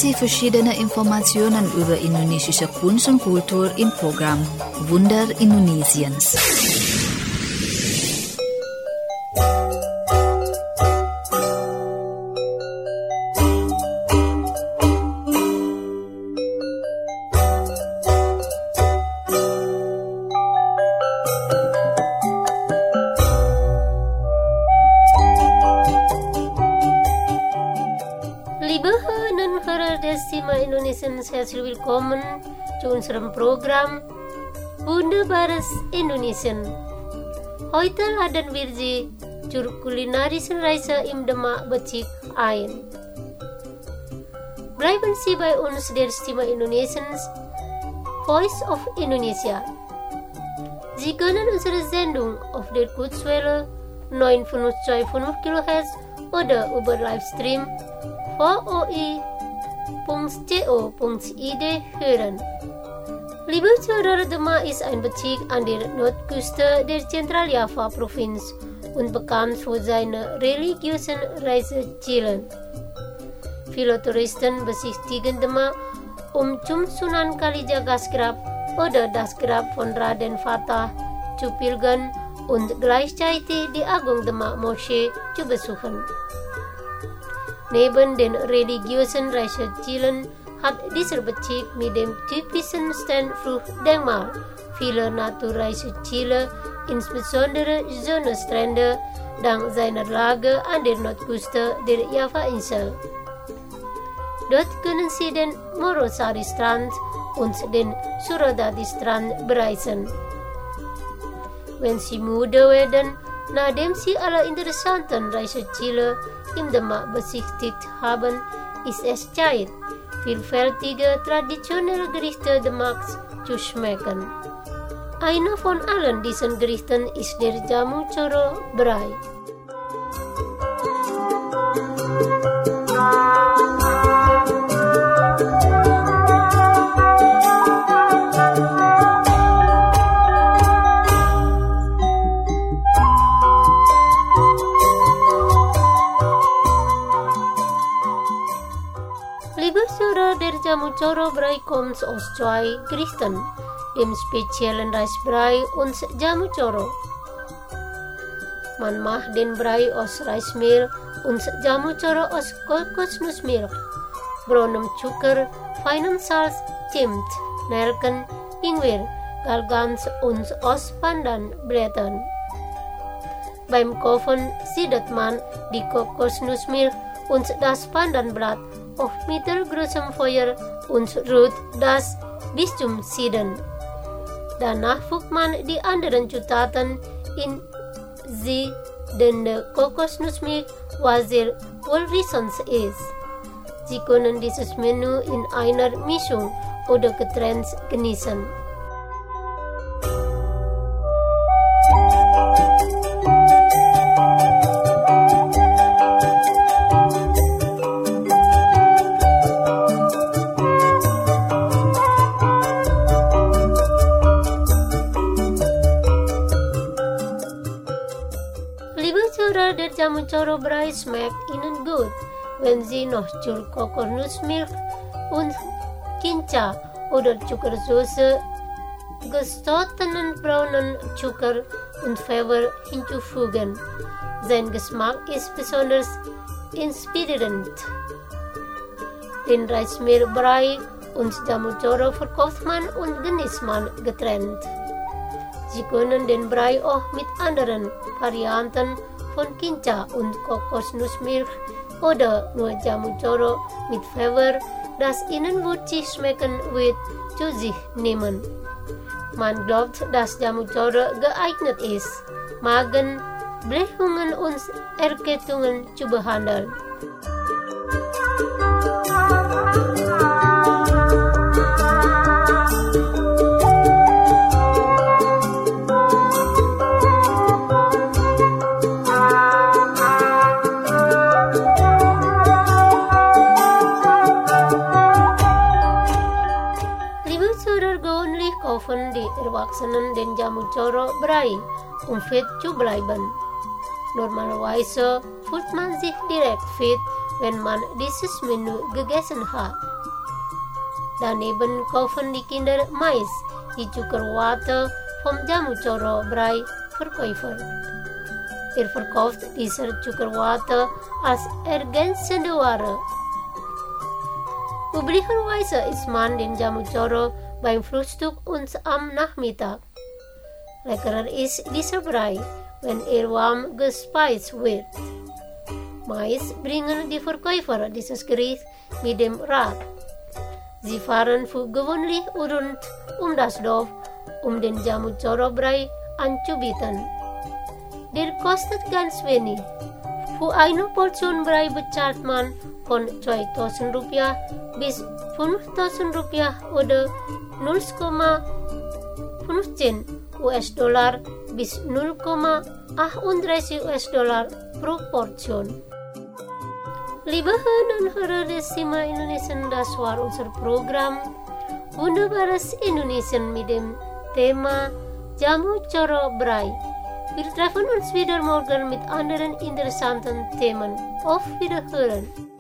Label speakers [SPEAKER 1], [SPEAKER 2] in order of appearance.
[SPEAKER 1] Sie verschiedene Informationen über indonesische Kunst und Kultur im Programm Wunder Indonesiens.
[SPEAKER 2] Herzlich willkommen zu unserem Programm Wunderbares Indonesien. Heute laden wir Sie zur kulinarischen Reise im Demak Becik ein. Bleiben Sie bei uns der Stimme Indonesiens, Voice of Indonesia. Sie können unsere Sendung auf der Kurzwelle 9525 kHz oder über Livestream voi.co.id hören. Liebe Zuhörer, Demak ist ein Bezirk an der Nordküste der Zentral-Java-Provinz und bekannt für seine religiösen Reiseziele. Viele Touristen besichtigen Demak, um zum Sunan Kalijagas Grab oder das Grab von Raden Fatah zu pilgern und gleichzeitig die Agung Demak Moschee zu besuchen. Neben den religiösen Reisezielen hat dieser Bezirk mit dem typischen Strandfruchtdenkmal viele Naturreiseziele, insbesondere Sonnenstrände, dank seiner Lage an der Nordküste der Java-Insel. Dort können Sie den Morosari-Strand und den Suradadi-Strand bereisen. Wenn Sie müde werden, nachdem Sie alle interessanten Reiseziele im Demak besichtigt haben, ist es Zeit, vielfältige traditionelle Gerichte Demaks zu schmecken. Einer von allen diesen Gerichten ist der Jamu Coro Brai. Der Jamu Coro Brai kommt aus zwei Gerichten, dem speziellen Reisbrei und Jamu Coro. Man macht den Brei aus Reismehl und Jamu Coro aus Kokosnussmilch, braunem Zucker, feinem Salz, Zimt, Nelken, Ingwer, Galgans und aus Pandanblättern. Beim Kochen siedelt man die Kokosnussmilch und das Pandanblatt auf mittelgroßem Feuer und rührt das bis zum Sieden. Danach fügt man die anderen Zutaten in siedende Kokosnussmilch, was sehr wohlriechend ist. Sie können dieses Menü in einer Mischung oder getrennt genießen. Der Jamu Coro Brai schmeckt Ihnen gut, wenn Sie noch zur Kokosnussmilch und Kinca oder Zuckersauce gestottenen braunen Zucker und Pfeffer hinzufügen. Sein Geschmack ist besonders inspirierend. Den Reismehl Brai und Jamu Coro verkauft man und genießt man getrennt. Sie können den Brai auch mit anderen Varianten von Kinca und Kokosnussmilch oder nur Jamu Coro mit Pfeffer, das Ihnen würzig schmecken wird, zu sich nehmen. Man glaubt, dass Jamu Coro geeignet ist, Magen, Blähungen und Erkältungen zu behandeln. Die Erwachsenen den Jamu Coro Brai, um fit zu bleiben. Normalerweise fühlt man sich direkt fit, wenn man dieses Menü gegessen hat. Daneben kaufen die Kinder Mais, die Zuckerwatte vom Jamuchoro-Brei-Verkäufer. Verkauft diese Zuckerwatte als ergänzende Ware. Üblicherweise isst man den Jamuchoro beim Frühstück und am Nachmittag. Leckerer ist dieser Brei, wenn warm gespeist wird. Meist bringen die Verkäufer dieses Gericht mit dem Rad. Sie fahren für gewöhnlich rund das Dorf, den Jamuchoro-Brei anzubieten. Der kostet ganz wenig. Für eine Portion Brei bezahlt man von 2.000 Rupiah bis 5.000 Rupiah oder 0,15 US-Dollar bis 0,38 US-Dollar pro Portion. Liebe Hörer und Hörer des Thema Indonesien, das war unser Programm Wunderbares Indonesien mit dem Thema Jamuchoro-Brei. Wir treffen uns wieder morgen mit anderen interessanten Themen. Auf Wiederhören!